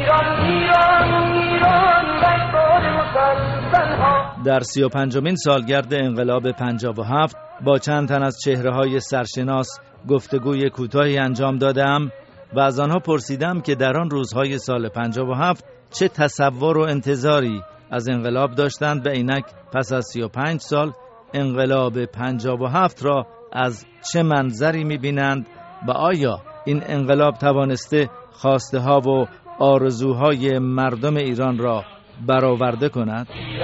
در 35مین سالگرد انقلاب 57 با چند تن از چهره‌های سرشناس گفتگوی کوتاهی انجام دادم و از آنها پرسیدم که در آن روزهای سال 57 چه تصور و انتظاری از انقلاب داشتند و اینک پس از 35 سال انقلاب 57 را از چه منظری می‌بینند و آیا این انقلاب توانسته خواسته ها و آرزوهای مردم ایران را برآورده کند؟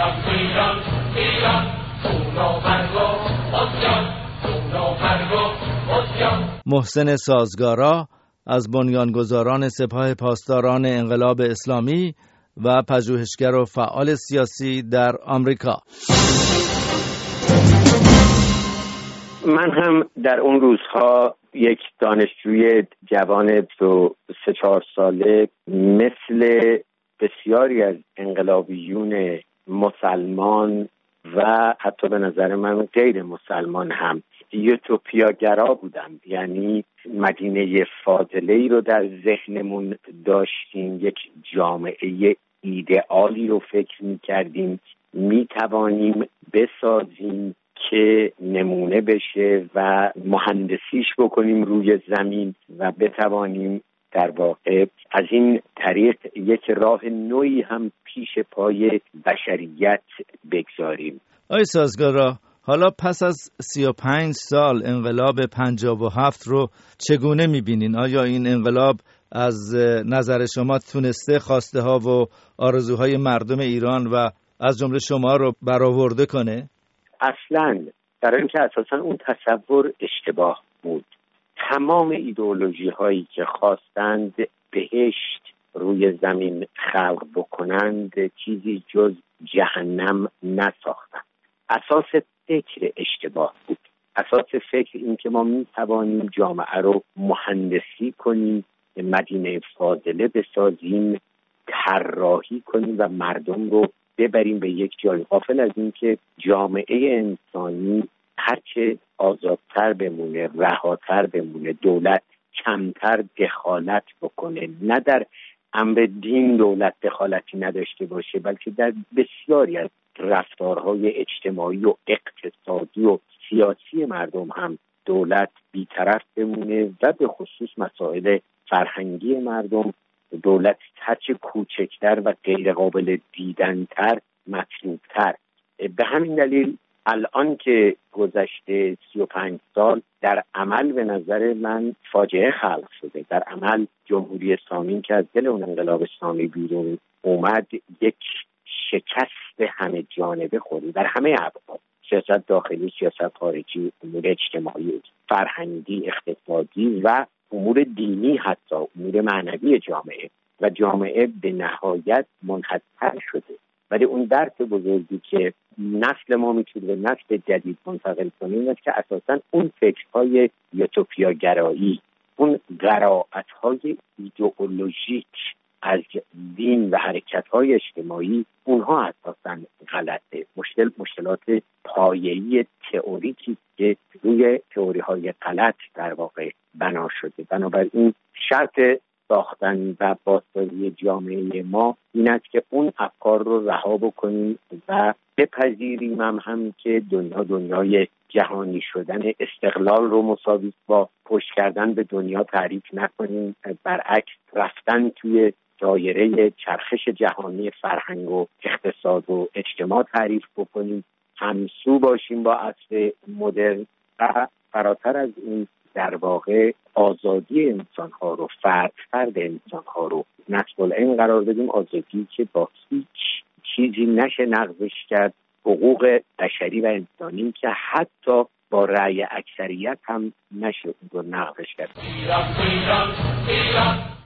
محسن سازگارا از بنیانگذاران سپاه پاسداران انقلاب اسلامی و پژوهشگر و فعال سیاسی در آمریکا. من هم در اون روزها یک دانشجوی جوان 3-4 ساله مثل بسیاری از انقلابیون مسلمان و حتی به نظر من غیر مسلمان هم یوتوپیاگرا بودم. یعنی مدینه فاضله‌ای رو در ذهنمون داشتیم، یک جامعه ایدئالی رو فکر می‌کردیم می‌توانیم بسازیم که نمونه بشه و مهندسیش بکنیم روی زمین و بتوانیم در واقع از این طریق یک راه نوعی هم پیش پای بشریت بگذاریم. آقای سازگارا، حالا پس از 35 سال انقلاب 57 رو چگونه می‌بینین؟ آیا این انقلاب از نظر شما تونسته خواسته ها و آرزوهای مردم ایران و از جمله شما رو برآورده کنه؟ اصلاً، برای اینکه اساساً اون تصور اشتباه بود. تمام ایدئولوژی هایی که خواستند بهشت روی زمین خلق بکنند چیزی جز جهنم نساختند. اساس فکر اشتباه بود. اساس فکر این که ما می توانیم جامعه رو مهندسی کنیم، مدینه فاضله بسازیم، طراحی کنیم و مردم رو ببریم به یک جای. غافل از این که جامعه انسانی هرچه آزادتر بمونه، رهاتر بمونه، دولت کمتر دخالت بکنه، نه در امر دین دولت دخالتی نداشته باشه بلکه در بسیاری از رفتارهای اجتماعی و اقتصادی و سیاسی مردم هم دولت بی‌طرف بمونه و به خصوص مسائل فرهنگی مردم دولت هرچه کوچکتر و غیر قابل دیدن‌تر مطلوب‌تر. به همین دلیل الان که گذشته 35 سال در عمل به نظر من فاجعه خلق شده. در عمل جمهوری اسلامی که از دل اون انقلاب اسلامی بیرون اومد یک شکست همه جانبه خورد در همه ابعاد، سیاست داخلی، سیاست خارجی، امور اجتماعی، فرهنگی، اقتصادی و امور دینی، حتی امور معنوی جامعه و جامعه به نهایت منحصر شده. ولی اون درس بزرگی که نسل ما میتونه به نسل جدید منتقل کنه اینه که اساساً اون فکرهای یوتوپیاگرایی، اون قرائت‌های ایدئولوژیک از دین و حرکت‌های اجتماعی، اونها اساساً غلطه. مشکلات پایه‌ای تئوریکی که روی تئوری‌های غلط در واقع بنا شده. بنابراین شرط ساختن و بازسازی جامعه ما این است که اون افکار رو رها بکنیم و بپذیریم هم که دنیای جهانی شدن استقلال رو مساوی با پشت کردن به دنیا تعریف نکنیم، برعکس رفتن توی دایره چرخش جهانی فرهنگ و اقتصاد و اجتماع تعریف بکنیم، همسو باشیم با عصر مدرن و فراتر از این در واقع آزادی انسان‌ها رو، فرد انسان‌ها رو نصب العین قرار بدیم، آزادی که با هیچ چیزی نشه نقضش کرد، حقوق بشری و انسانی که حتی با رأی اکثریت هم نشه اون رو نقضش کرد.